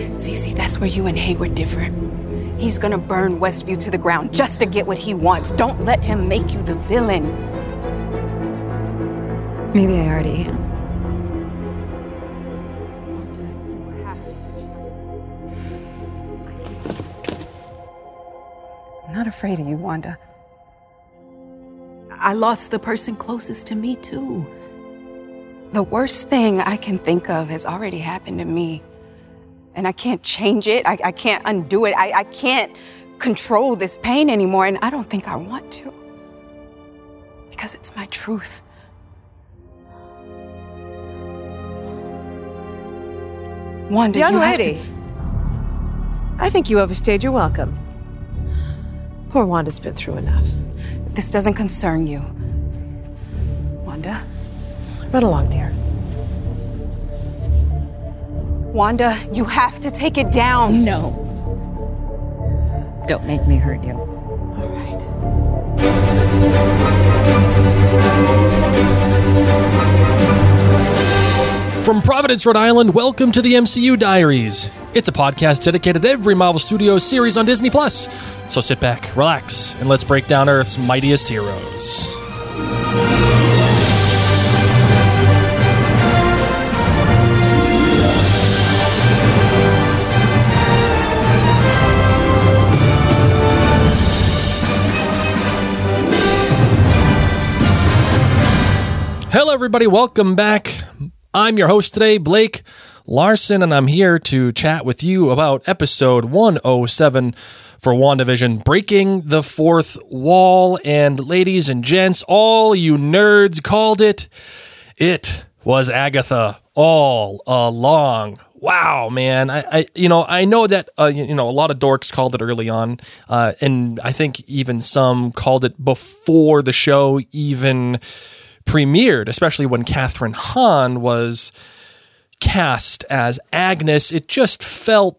See, that's where you and Hayward differ. He's gonna burn Westview to the ground just to get what he wants. Don't let him make you the villain. Maybe I already am. I'm not afraid of you, Wanda. I lost the person closest to me, too. The worst thing I can think of has already happened to me. And I can't change it. I can't undo it. I can't control this pain anymore, and I don't think I want to. Because it's my truth. Wanda, young you lady, have I think you overstayed your welcome. Poor Wanda's been through enough. This doesn't concern you. Wanda? Run along, dear. Wanda, you have to take it down. No. Don't make me hurt you. All right. From Providence, Rhode Island, welcome to the MCU Diaries. It's a podcast dedicated to every Marvel Studios series on Disney+. So sit back, relax, and let's break down Earth's mightiest heroes. Hello, everybody. Welcome back. I'm your host today, Blake Larson, and I'm here to chat with you about episode 107 for WandaVision, Breaking the Fourth Wall. And ladies and gents, all you nerds called it. It was Agatha all along. Wow, man. I know that, a lot of dorks called it early on, and I think even some called it before the show even premiered, especially when Catherine Hahn was cast as Agnes. It just felt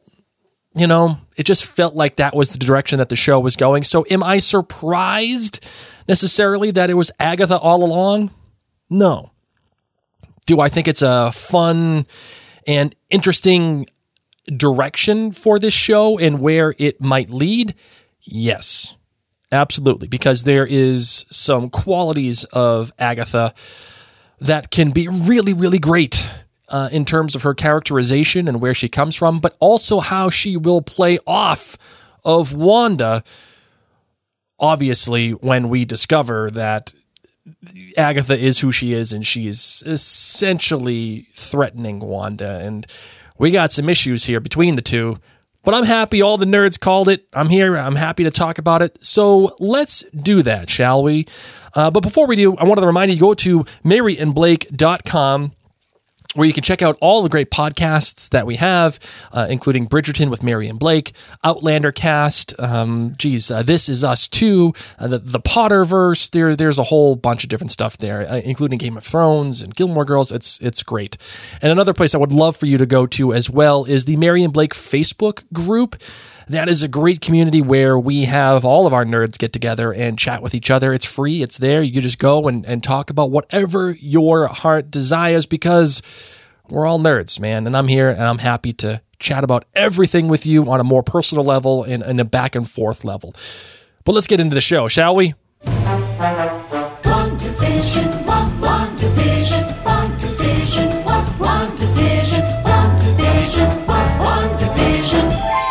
like that was the direction that the show was going. So am I surprised necessarily that it was Agatha all along? No. Do I think it's a fun and interesting direction for this show and where it might lead? Yes. Absolutely, because there is some qualities of Agatha that can be really, really great in terms of her characterization and where she comes from, but also how she will play off of Wanda, obviously, when we discover that Agatha is who she is and she is essentially threatening Wanda. And we got some issues here between the two. But I'm happy all the nerds called it. I'm here. I'm happy to talk about it. So let's do that, shall we? But before we do, I wanted to remind you to go to maryandblake.com, where you can check out all the great podcasts that we have, including Bridgerton with Mary and Blake, Outlander Cast, This Is Us Too, the Potterverse. There's a whole bunch of different stuff there, including Game of Thrones and Gilmore Girls. It's great. And another place I would love for you to go to as well is the Mary and Blake Facebook group. That is a great community where we have all of our nerds get together and chat with each other. It's free. It's there. You can just go and talk about whatever your heart desires because we're all nerds, man. And I'm here and I'm happy to chat about everything with you on a more personal level and a back and forth level. But let's get into the show, shall we? WandaVision, WandaVision, WandaVision, WandaVision, WandaVision, WandaVision.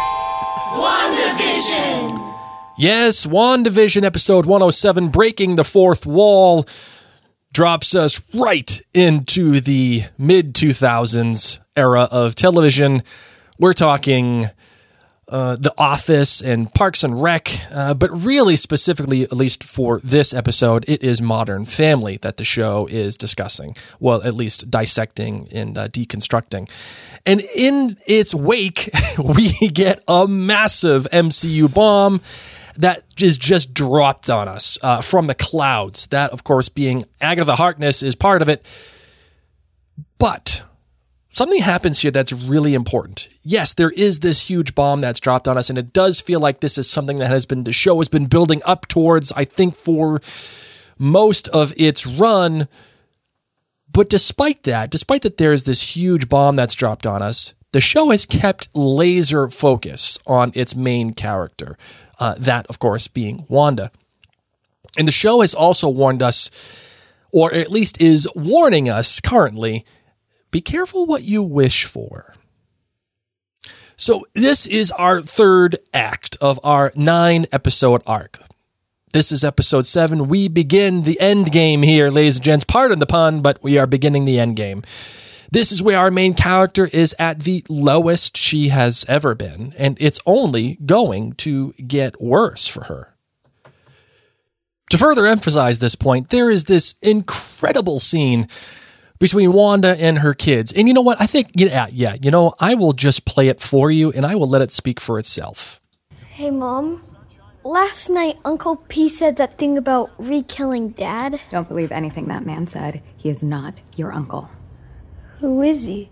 WandaVision! Yes, WandaVision episode 107, Breaking the Fourth Wall, drops us right into the mid-2000s era of television. We're talking The Office and Parks and Rec, but really specifically, at least for this episode, it is Modern Family that the show is discussing. Well, at least dissecting and deconstructing. And in its wake, we get a massive MCU bomb that is just dropped on us from the clouds. That, of course, being Agatha Harkness is part of it. But something happens here that's really important. Yes, there is this huge bomb that's dropped on us, and it does feel like this is something that the show has been building up towards, I think, for most of its run. But despite that there's this huge bomb that's dropped on us, the show has kept laser focus on its main character, that, of course, being Wanda. And the show has also warned us, or at least is warning us currently, be careful what you wish for. So this is our third act of our 9-episode arc. This is episode 7. We begin the end game here, ladies and gents. Pardon the pun, but we are beginning the end game. This is where our main character is at the lowest she has ever been, and it's only going to get worse for her. To further emphasize this point, there is this incredible scene between Wanda and her kids. And you know what? I think, I will just play it for you, and I will let it speak for itself. Hey, Mom. Last night, Uncle P said that thing about re-killing Dad. Don't believe anything that man said. He is not your uncle. Who is he?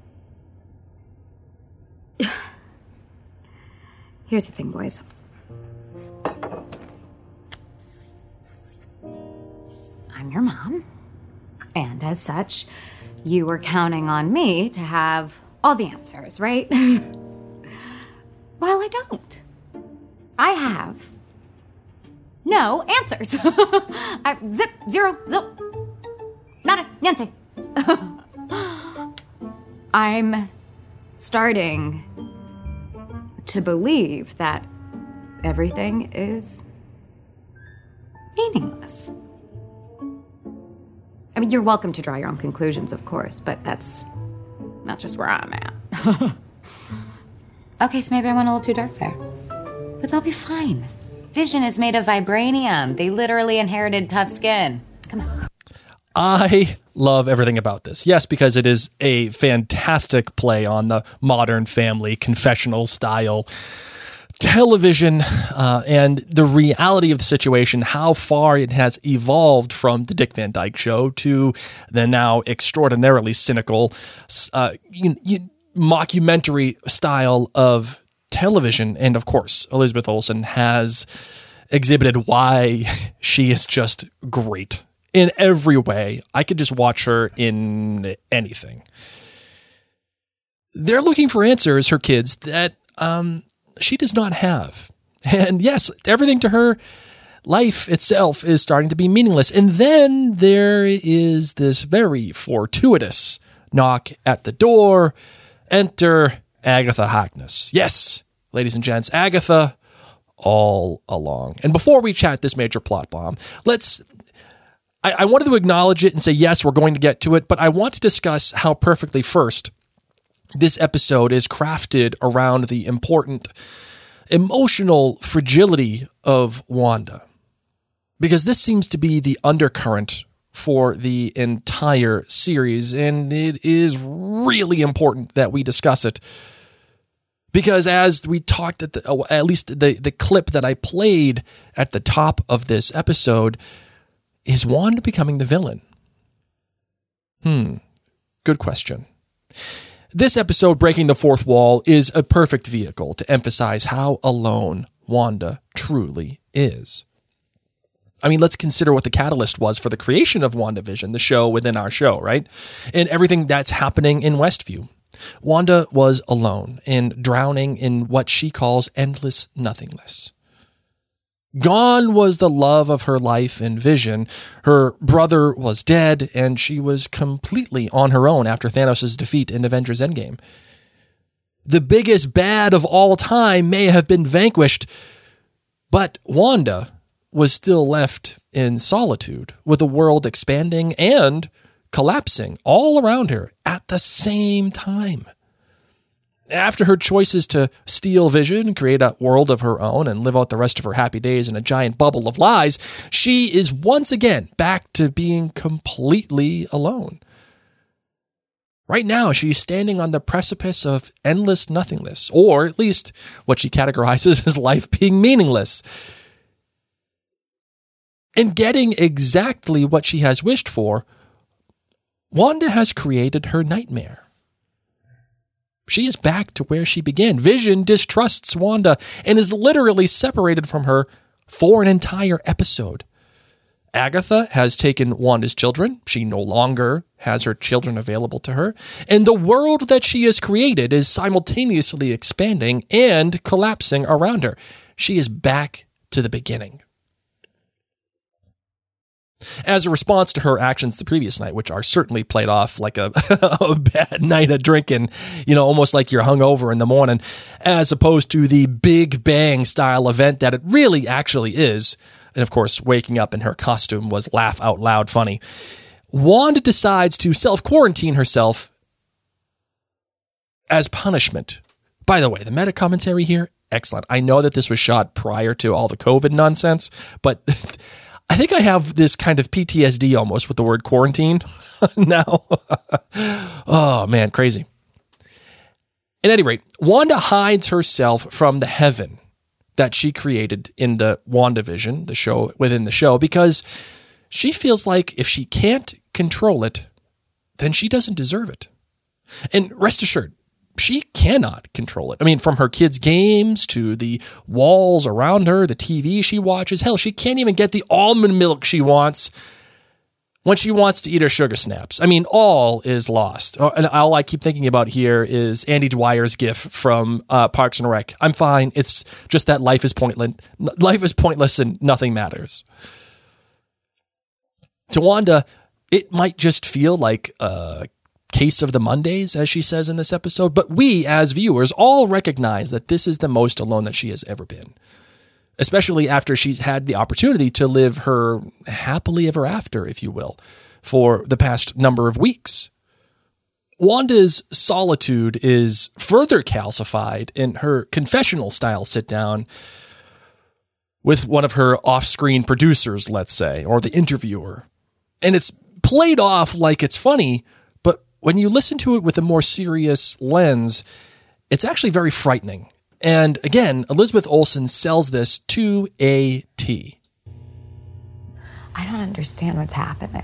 Here's the thing, boys. I'm your mom. And as such, you were counting on me to have all the answers, right? Well, I don't. I have no answers. Zip, zero, zip. Nada, niente. I'm starting to believe that everything is meaningless. I mean, you're welcome to draw your own conclusions, of course, but that's just where I'm at. Okay, so maybe I went a little too dark there. But they'll be fine. Vision is made of vibranium. They literally inherited tough skin. Come on. I love everything about this. Yes, because it is a fantastic play on the Modern Family confessional style television and the reality of the situation, how far it has evolved from the Dick Van Dyke Show to the now extraordinarily cynical mockumentary style of television. And of course, Elizabeth Olsen has exhibited why she is just great in every way. I could just watch her in anything. They're looking for answers, her kids, that she does not have. And yes, everything to her, life itself is starting to be meaningless. And then there is this very fortuitous knock at the door. Enter Agatha Harkness. Yes, ladies and gents, Agatha all along. And before we chat this major plot bomb, I wanted to acknowledge it and say, yes, we're going to get to it, but I want to discuss how perfectly first this episode is crafted around the important emotional fragility of Wanda. Because this seems to be the undercurrent for the entire series, and it is really important that we discuss it. Because as we talked at least the clip that I played at the top of this episode, is Wanda becoming the villain? Good question. This episode, Breaking the Fourth Wall, is a perfect vehicle to emphasize how alone Wanda truly is. I mean, let's consider what the catalyst was for the creation of WandaVision, the show within our show, right? And everything that's happening in Westview. Wanda was alone and drowning in what she calls endless nothingness. Gone was the love of her life and Vision. Her brother was dead, and she was completely on her own after Thanos' defeat in Avengers Endgame. The biggest bad of all time may have been vanquished, but Wanda was still left in solitude, with the world expanding and collapsing all around her at the same time. After her choices to steal Vision, create a world of her own, and live out the rest of her happy days in a giant bubble of lies, she is once again back to being completely alone. Right now, she's standing on the precipice of endless nothingness, or at least what she categorizes as life being meaningless. And getting exactly what she has wished for, Wanda has created her nightmare. She is back to where she began. Vision distrusts Wanda and is literally separated from her for an entire episode. Agatha has taken Wanda's children. She no longer has her children available to her. And the world that she has created is simultaneously expanding and collapsing around her. She is back to the beginning. As a response to her actions the previous night, which are certainly played off like a bad night of drinking, almost like you're hungover in the morning, as opposed to the Big Bang style event that it really actually is. And of course, waking up in her costume was laugh out loud funny. Wanda decides to self-quarantine herself as punishment. By the way, the meta commentary here, excellent. I know that this was shot prior to all the COVID nonsense, but I think I have this kind of PTSD almost with the word quarantine now. Oh, man, crazy. At any rate, Wanda hides herself from the heaven that she created in the WandaVision, the show within the show, because she feels like if she can't control it, then she doesn't deserve it. And rest assured, she cannot control it. I mean, from her kids' games to the walls around her, the TV she watches. Hell, she can't even get the almond milk she wants when she wants to eat her sugar snaps. I mean, all is lost. And all I keep thinking about here is Andy Dwyer's gif from Parks and Rec. I'm fine. It's just that life is pointless. Life is pointless and nothing matters. To Wanda, it might just feel like a case of the Mondays, as she says in this episode, but we, as viewers, all recognize that this is the most alone that she has ever been, especially after she's had the opportunity to live her happily ever after, if you will, for the past number of weeks. Wanda's solitude is further calcified in her confessional-style sit-down with one of her off-screen producers, let's say, or the interviewer. And it's played off like it's funny, but when you listen to it with a more serious lens, it's actually very frightening. And again, Elizabeth Olsen sells this to a T. I don't understand what's happening.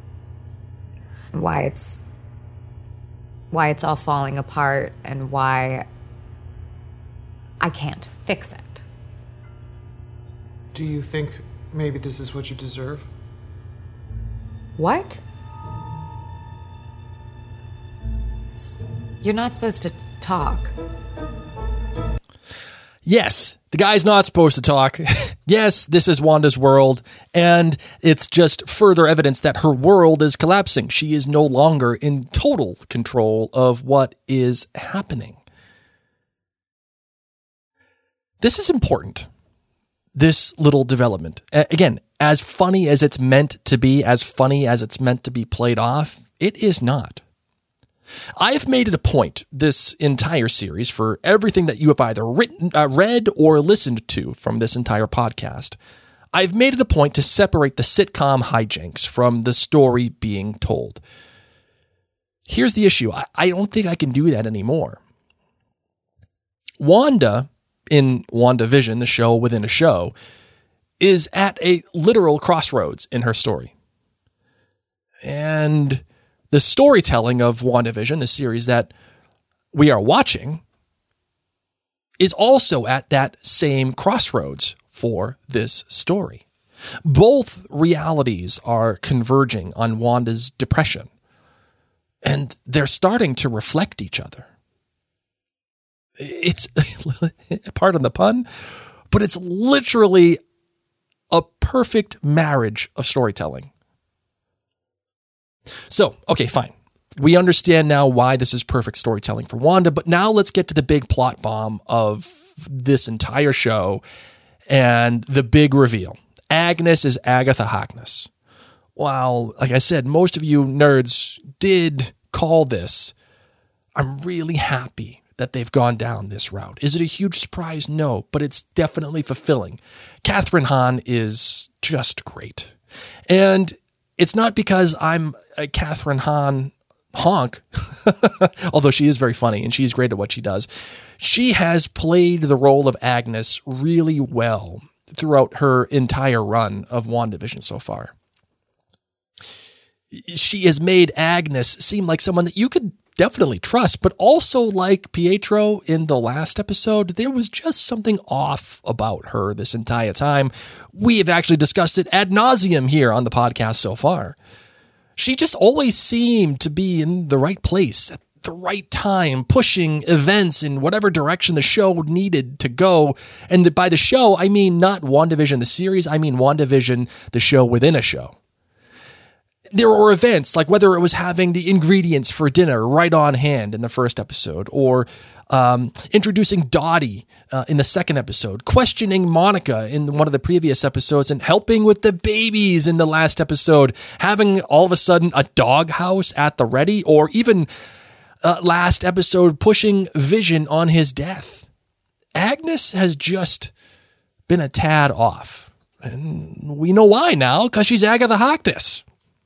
Why it's all falling apart and why I can't fix it. Do you think maybe this is what you deserve? What? You're not supposed to talk. Yes, the guy's not supposed to talk. Yes, this is Wanda's world, and it's just further evidence that her world is collapsing. She is no longer in total control of what is happening. This is important, this little development. Again, as funny as it's meant to be, as funny as it's meant to be played off, it is not. I have made it a point this entire series, for everything that you have either read or listened to from this entire podcast, I've made it a point to separate the sitcom hijinks from the story being told. Here's the issue. I don't think I can do that anymore. Wanda, in WandaVision, the show within a show, is at a literal crossroads in her story. And the storytelling of WandaVision, the series that we are watching, is also at that same crossroads for this story. Both realities are converging on Wanda's depression, and they're starting to reflect each other. It's, pardon the pun, but it's literally a perfect marriage of storytelling. So, okay, fine. We understand now why this is perfect storytelling for Wanda, but now let's get to the big plot bomb of this entire show and the big reveal. Agnes is Agatha Harkness. While, like I said, most of you nerds did call this, I'm really happy that they've gone down this route. Is it a huge surprise? No, but it's definitely fulfilling. Catherine Hahn is just great. And it's not because I'm a Catherine Hahn honk, although she is very funny and she's great at what she does. She has played the role of Agnes really well throughout her entire run of WandaVision so far. She has made Agnes seem like someone that you could definitely trust, but also like Pietro in the last episode, there was just something off about her this entire time. We have actually discussed it ad nauseum here on the podcast so far. She just always seemed to be in the right place at the right time, pushing events in whatever direction the show needed to go. And by the show, I mean not WandaVision the series, I mean WandaVision the show within a show. There were events, like whether it was having the ingredients for dinner right on hand in the first episode, or introducing Dottie in the second episode, questioning Monica in one of the previous episodes, and helping with the babies in the last episode, having all of a sudden a doghouse at the ready, or even last episode pushing Vision on his death. Agnes has just been a tad off. And we know why now, because she's Agatha Harkness.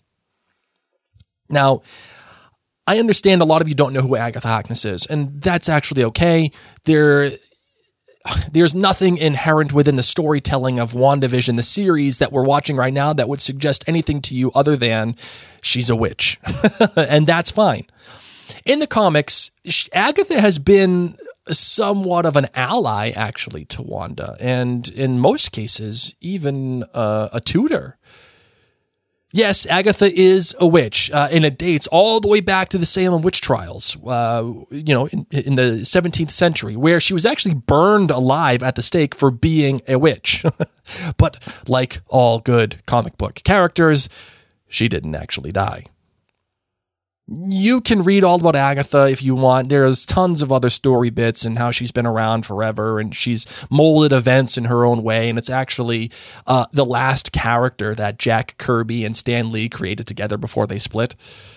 Now, I understand a lot of you don't know who Agatha Harkness is, and that's actually okay. There's nothing inherent within the storytelling of WandaVision, the series that we're watching right now, that would suggest anything to you other than she's a witch. And that's fine. In the comics, Agatha has been somewhat of an ally, actually, to Wanda, and in most cases, even a tutor. Yes, Agatha is a witch, and it dates all the way back to the Salem witch trials, in the 17th century, where she was actually burned alive at the stake for being a witch. But like all good comic book characters, she didn't actually die. You can read all about Agatha if you want. There's tons of other story bits and how she's been around forever and she's molded events in her own way. And it's actually the last character that Jack Kirby and Stan Lee created together before they split.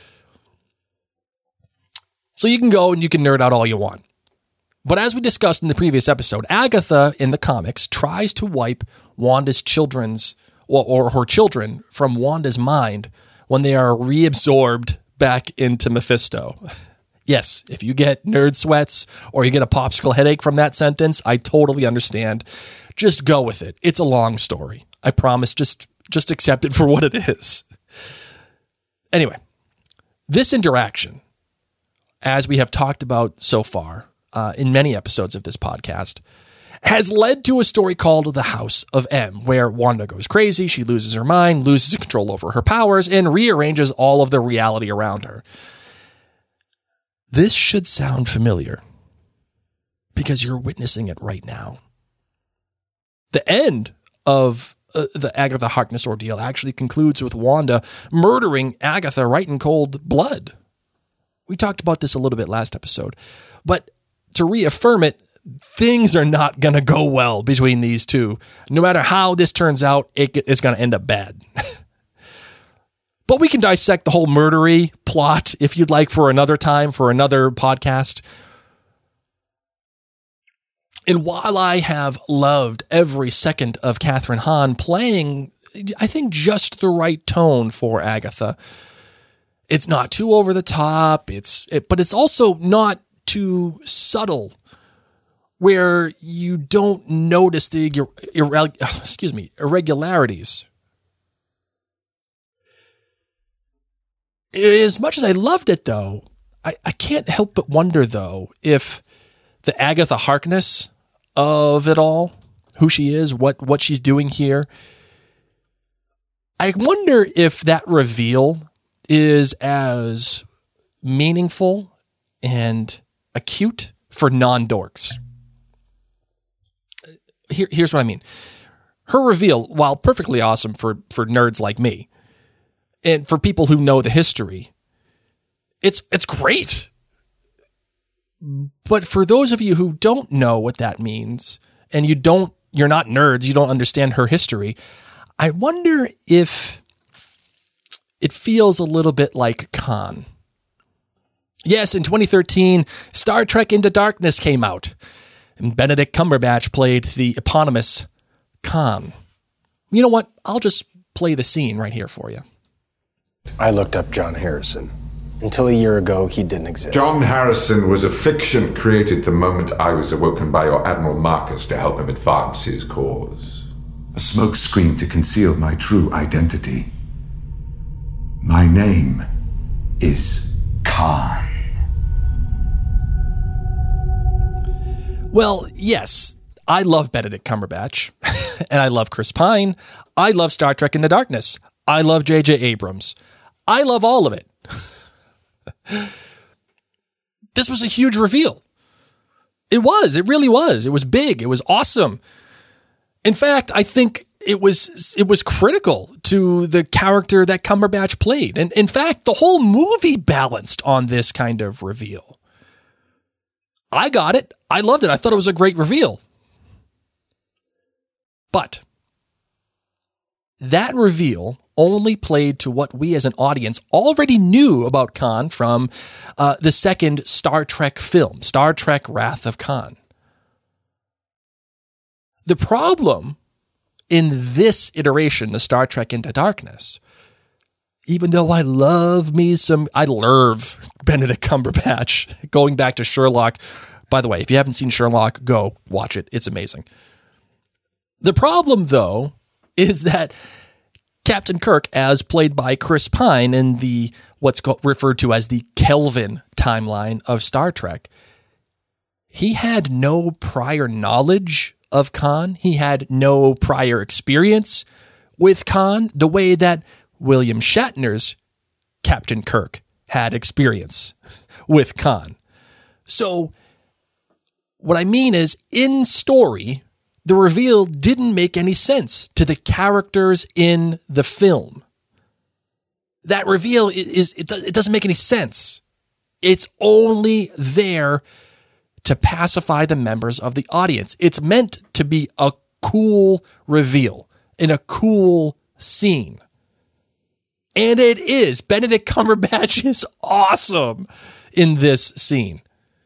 So you can go and you can nerd out all you want. But as we discussed in the previous episode, Agatha in the comics tries to wipe Wanda's children's or her children from Wanda's mind when they are reabsorbed back into Mephisto. Yes, if you get nerd sweats or you get a popsicle headache from that sentence, I totally understand. Just go with it. It's a long story. I promise. Just accept it for what it is. Anyway, this interaction, as we have talked about so far in many episodes of this podcast, has led to a story called The House of M, where Wanda goes crazy, she loses her mind, loses control over her powers, and rearranges all of the reality around her. This should sound familiar, because you're witnessing it right now. The end of the Agatha Harkness ordeal actually concludes with Wanda murdering Agatha right in cold blood. We talked about this a little bit last episode, but to reaffirm it, things are not going to go well between these two. No matter how this turns out, it's going to end up bad. But we can dissect the whole murdery plot, if you'd like, for another time, for another podcast. And while I have loved every second of Catherine Hahn playing, I think, just the right tone for Agatha, it's not too over the top, but it's also not too subtle, where you don't notice the irregularities. As much as I loved it, though, I can't help but wonder, though, if the Agatha Harkness of it all, who she is, what she's doing here, I wonder if that reveal is as meaningful and acute for non-dorks. Here's what I mean. Her reveal, while perfectly awesome for nerds like me, and for people who know the history, it's great. But for those of you who don't know what that means, and you're not nerds, you don't understand her history, I wonder if it feels a little bit like Khan. Yes, in 2013, Star Trek Into Darkness came out, and Benedict Cumberbatch played the eponymous Khan. You know what? I'll just play the scene right here for you. I looked up John Harrison. Until a year ago, he didn't exist. John Harrison was a fiction created the moment I was awoken by your Admiral Marcus to help him advance his cause. A smokescreen to conceal my true identity. My name is Khan. Well, yes, I love Benedict Cumberbatch, and I love Chris Pine. I love Star Trek Into Darkness. I love J.J. Abrams. I love all of it. This was a huge reveal. It was. It really was. It was big. It was awesome. In fact, I think it was critical to the character that Cumberbatch played. And in fact, the whole movie balanced on this kind of reveal. I got it. I loved it. I thought it was a great reveal. But that reveal only played to what we as an audience already knew about Khan from the second Star Trek film, Star Trek Wrath of Khan. The problem in this iteration, the Star Trek Into Darkness, even though I love Benedict Cumberbatch, going back to Sherlock. By the way, if you haven't seen Sherlock, go watch it. It's amazing. The problem, though, is that Captain Kirk, as played by Chris Pine in the what's referred to as the Kelvin timeline of Star Trek, he had no prior knowledge of Khan. He had no prior experience with Khan the way that William Shatner's Captain Kirk had experience with Khan. So what I mean is, in story, the reveal didn't make any sense to the characters in the film. That reveal it doesn't make any sense. It's only there to pacify the members of the audience. It's meant to be a cool reveal in a cool scene. And it is. Benedict Cumberbatch is awesome in this scene.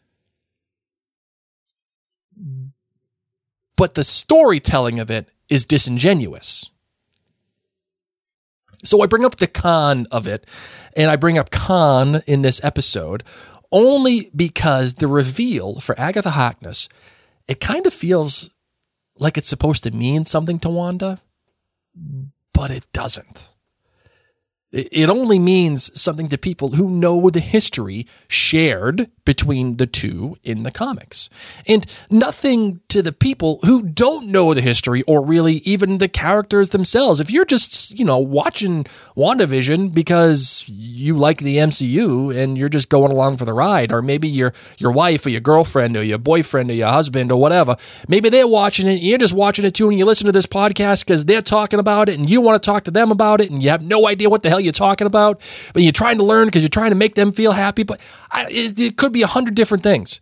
But the storytelling of it is disingenuous. So I bring up the con of it, and I bring up Khan in this episode only because the reveal for Agatha Harkness, it kind of feels like it's supposed to mean something to Wanda, but it doesn't. It only means something to people who know the history shared between the two in the comics. And nothing to the people who don't know the history or really even the characters themselves. If you're just, watching WandaVision because you like the MCU and you're just going along for the ride, or maybe your wife or your girlfriend or your boyfriend or your husband or whatever, maybe they're watching it and you're just watching it too, and you listen to this podcast because they're talking about it and you want to talk to them about it and you have no idea what the hell you're talking about, but you're trying to learn because you're trying to make them feel happy. But it could be 100 different things.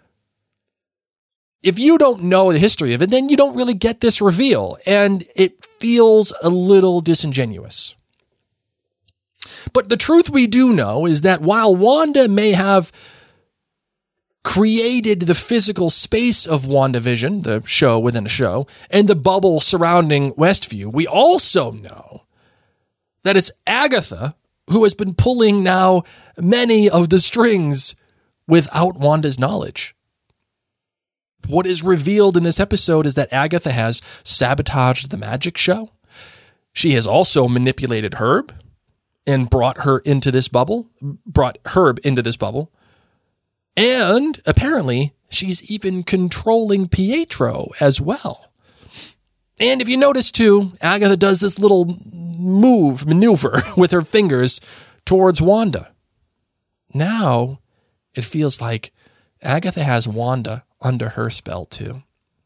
If you don't know the history of it, then you don't really get this reveal, and it feels a little disingenuous. But the truth we do know is that while Wanda may have created the physical space of WandaVision, the show within a show, and the bubble surrounding Westview, we also know that it's Agatha who has been pulling now many of the strings without Wanda's knowledge. What is revealed in this episode is that Agatha has sabotaged the magic show. She has also manipulated Herb and brought Herb into this bubble. And apparently, she's even controlling Pietro as well. And if you notice too, Agatha does this little maneuver with her fingers towards Wanda. Now, it feels like Agatha has Wanda under her spell too.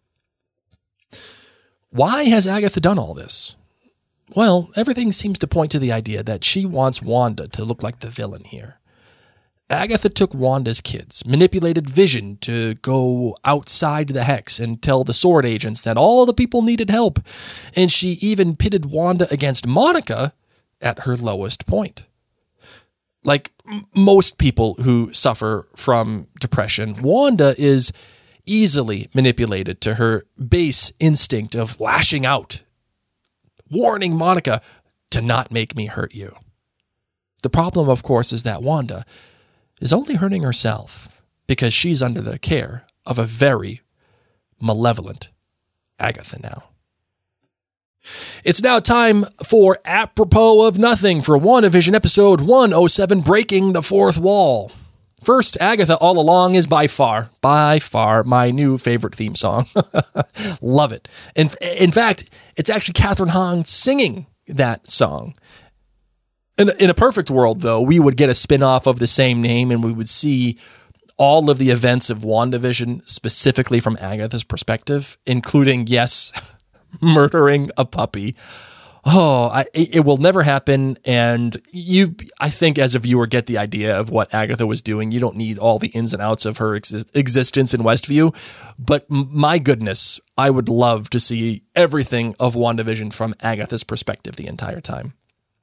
Why has Agatha done all this? Well, everything seems to point to the idea that she wants Wanda to look like the villain here. Agatha took Wanda's kids, manipulated Vision to go outside the Hex and tell the Sword agents that all the people needed help, and she even pitted Wanda against Monica at her lowest point. Like most people who suffer from depression, Wanda is easily manipulated to her base instinct of lashing out, warning Monica to not make me hurt you. The problem, of course, is that Wanda is only hurting herself because she's under the care of a very malevolent Agatha now. It's now time for Apropos of Nothing for WandaVision episode 107, Breaking the Fourth Wall. First, Agatha All Along is by far my new favorite theme song. Love it. In fact, it's actually Catherine Hahn singing that song. In a perfect world, though, we would get a spin-off of the same name and we would see all of the events of WandaVision specifically from Agatha's perspective, including, yes, murdering a puppy. It will never happen, and I think as a viewer get the idea of what Agatha was doing. You don't need all the ins and outs of her existence in Westview, but my goodness, I would love to see everything of WandaVision from Agatha's perspective the entire time.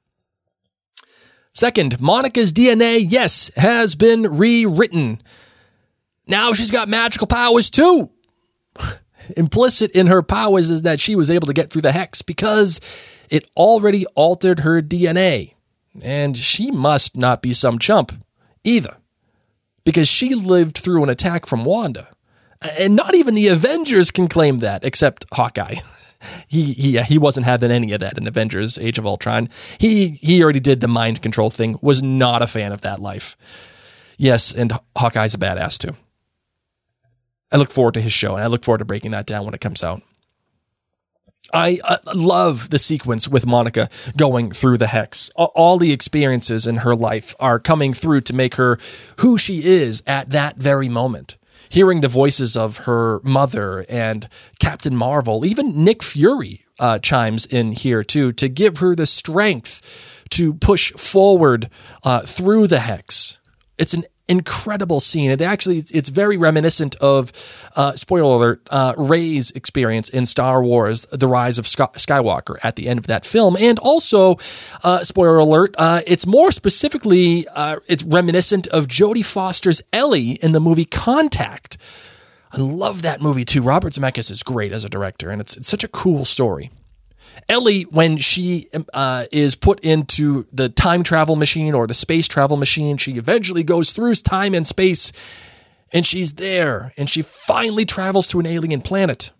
Second, Monica's DNA, yes, has been rewritten. Now she's got magical powers too. Implicit in her powers is that she was able to get through the hex because it already altered her DNA. And she must not be some chump either, because she lived through an attack from Wanda. And not even the Avengers can claim that, except Hawkeye. He wasn't having any of that in Avengers Age of Ultron. He already did the mind control thing, was not a fan of that life. Yes, and Hawkeye's a badass too. I look forward to his show, and I look forward to breaking that down when it comes out. I love the sequence with Monica going through the hex. All the experiences in her life are coming through to make her who she is at that very moment. Hearing the voices of her mother and Captain Marvel, even Nick Fury chimes in here too, to give her the strength to push forward through the hex. It's an incredible scene. It's very reminiscent of, spoiler alert, Rey's experience in Star Wars, The Rise of Skywalker at the end of that film. And also, spoiler alert, it's more specifically, it's reminiscent of Jodie Foster's Ellie in the movie Contact. I love that movie too. Robert Zemeckis is great as a director, and it's such a cool story. Ellie, when she is put into the time travel machine or the space travel machine, she eventually goes through time and space, and she's there, and she finally travels to an alien planet.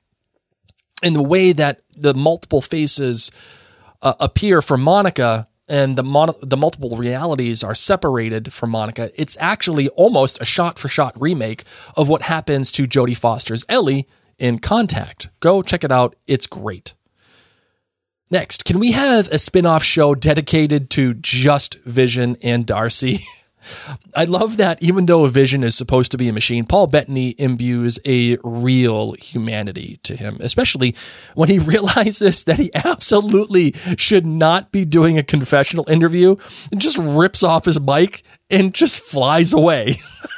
And the way that the multiple faces appear for Monica and the multiple realities are separated from Monica, it's actually almost a shot-for-shot remake of what happens to Jodie Foster's Ellie in Contact. Go check it out. It's great. Next, can we have a spin-off show dedicated to just Vision and Darcy? I love that even though Vision is supposed to be a machine, Paul Bettany imbues a real humanity to him, especially when he realizes that he absolutely should not be doing a confessional interview and just rips off his mic and just flies away.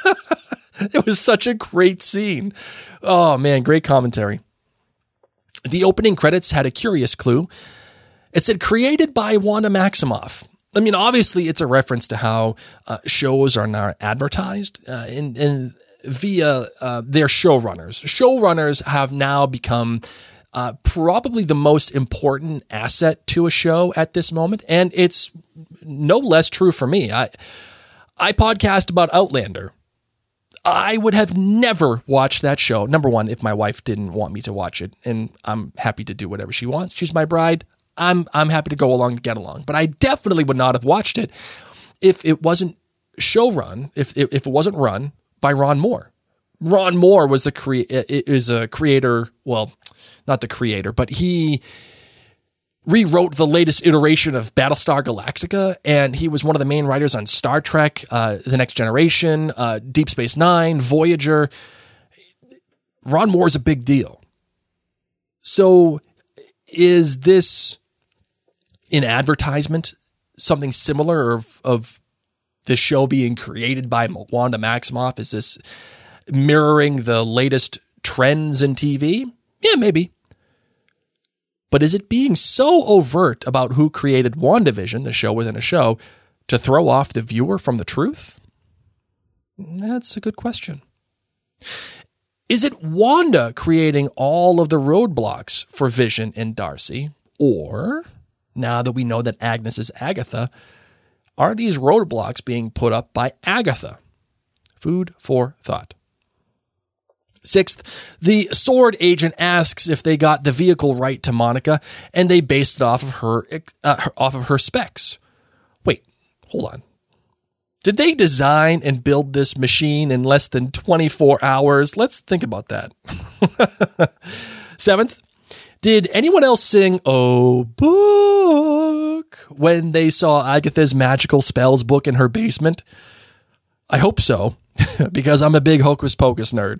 It was such a great scene. Oh man, great commentary. The opening credits had a curious clue. It said created by Wanda Maximoff. I mean, obviously, it's a reference to how shows are now advertised via their showrunners. Showrunners have now become probably the most important asset to a show at this moment, and it's no less true for me. I podcast about Outlander. I would have never watched that show. Number one, if my wife didn't want me to watch it, and I'm happy to do whatever she wants. She's my bride. I'm happy to go along and get along. But I definitely would not have watched it if it wasn't showrun, if it wasn't run by Ron Moore. Ron Moore was is a creator, well, not the creator, but he rewrote the latest iteration of Battlestar Galactica, and he was one of the main writers on Star Trek, The Next Generation, Deep Space Nine, Voyager. Ron Moore is a big deal. So is this an advertisement, something similar of this show being created by Wanda Maximoff? Is this mirroring the latest trends in TV? Yeah, maybe. But is it being so overt about who created WandaVision, the show within a show, to throw off the viewer from the truth? That's a good question. Is it Wanda creating all of the roadblocks for Vision and Darcy? Or, now that we know that Agnes is Agatha, are these roadblocks being put up by Agatha? Food for thought. Sixth, the sword agent asks if they got the vehicle right to Monica, and they based it off of her specs. Wait, hold on. Did they design and build this machine in less than 24 hours? Let's think about that. 7th, did anyone else sing "Oh Book" when they saw Agatha's magical spells book in her basement? I hope so, because I'm a big Hocus Pocus nerd.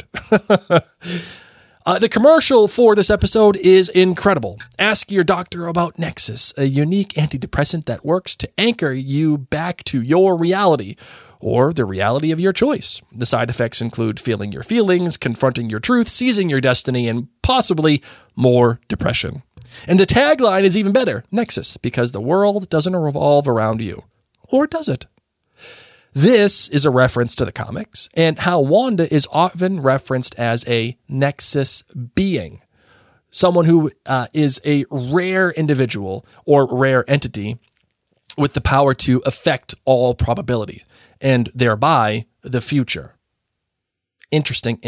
The commercial for this episode is incredible. Ask your doctor about Nexus, a unique antidepressant that works to anchor you back to your reality, or the reality of your choice. The side effects include feeling your feelings, confronting your truth, seizing your destiny, and possibly more depression. And the tagline is even better, Nexus, because the world doesn't revolve around you. Or does it? This is a reference to the comics and how Wanda is often referenced as a Nexus being, someone who is a rare individual or rare entity with the power to affect all probability and thereby the future. Interesting.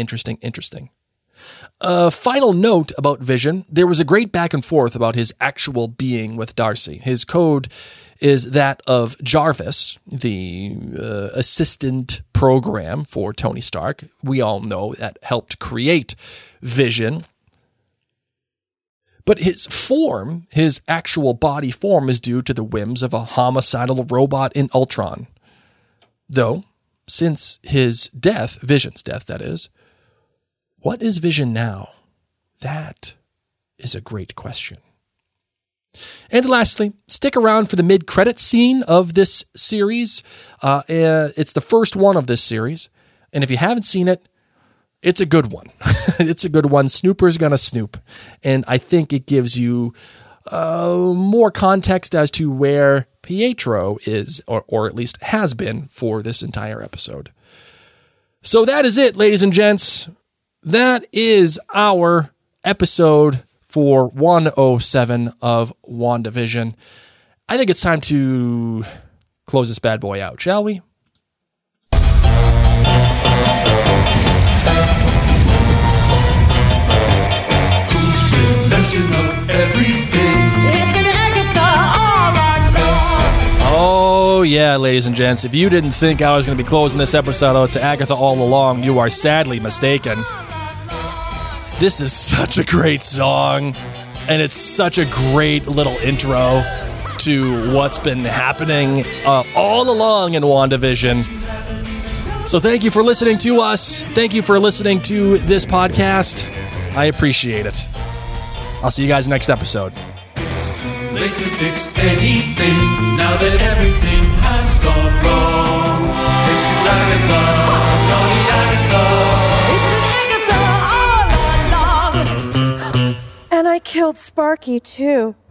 A final note about Vision, there was a great back and forth about his actual being with Darcy. His code is that of Jarvis, the assistant program for Tony Stark. We all know that helped create Vision. But his form, his actual body form, is due to the whims of a homicidal robot in Ultron. Though, since his death, Vision's death that is, what is Vision now? That is a great question. And lastly, stick around for the mid-credits scene of this series. It's the first one of this series. And if you haven't seen it, it's a good one. It's a good one. Snooper's gonna snoop. And I think it gives you more context as to where Pietro is, or at least has been, for this entire episode. So that is it, ladies and gents. That is our episode for 107 of WandaVision. I think it's time to close this bad boy out, shall we? Who's been messing up everything? It's been Agatha all along. Oh, yeah, ladies and gents. If you didn't think I was going to be closing this episode out to Agatha all along, you are sadly mistaken. This is such a great song, and it's such a great little intro to what's been happening all along in WandaVision. So thank you for listening to us. Thank you for listening to this podcast. I appreciate it. I'll see you guys next episode. It's too late to fix anything now that everything has gone wrong. Thanks to Agatha, naughty Agatha. And I killed Sparky, too.